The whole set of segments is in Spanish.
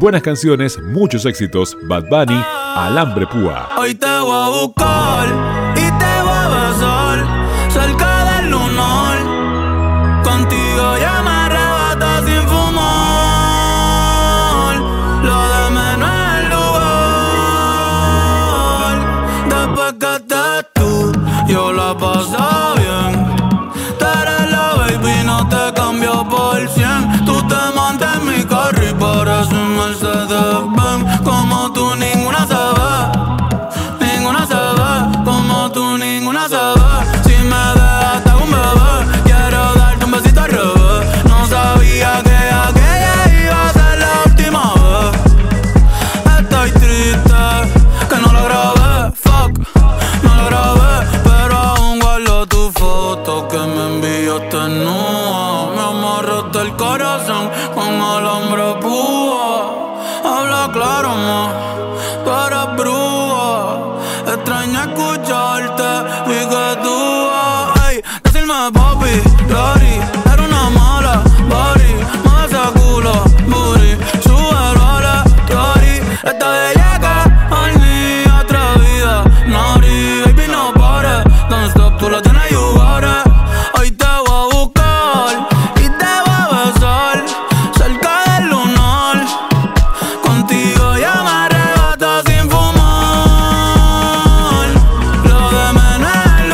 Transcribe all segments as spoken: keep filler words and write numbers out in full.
buenas canciones, muchos éxitos. Bad Bunny, Alambre Púa. Hoy te voy a buscar y te voy a besar cerca del lunar. Contigo ya me arrebata sin fumar. Lo de menos es el lugar. Después que estés tú, yo la paso bien. Tú eres la baby, no te cambio por cien. Tú te montas en mi carro y pareces un Mercedes-Benz. Como tú ninguna se ve, ninguna se ve. Como tú ninguna se ve. Si me dejas te hago un bebé. Quiero darte un besito al revés. No sabía que aquella iba a ser la última vez. Estoy triste que no lo grabé, fuck, no lo grabé. Pero aún guardo tu foto que me enviaste nua. Me amarraste el corazón con alambre púa. Habla claro, ma, tú eres brúa. Extraño escucharte y que tú vas. Ey, decirme papi, Lori, era una mala, body. Mueve ese culo, booty, súbelo a la story. Esta bellaca, al ni atrevida. Nori, baby, no pares. Don't stop, tú la tienes, you got it. Hoy te voy a buscar y te voy a besar cerca del lunar. Contigo ya me arrebata sin fumar. Lo de menos es el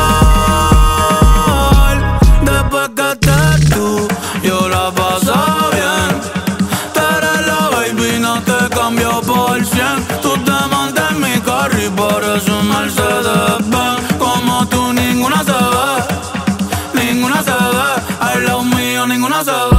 lugar. Después que estés tú, yo la paso bien. Tú eres la baby, no te cambio por cien. Tú te montas en mi carro y pareces un Mercedes-Benz. Como tú ninguna se ve, ninguna se ve. Al lado mío ninguna se ve.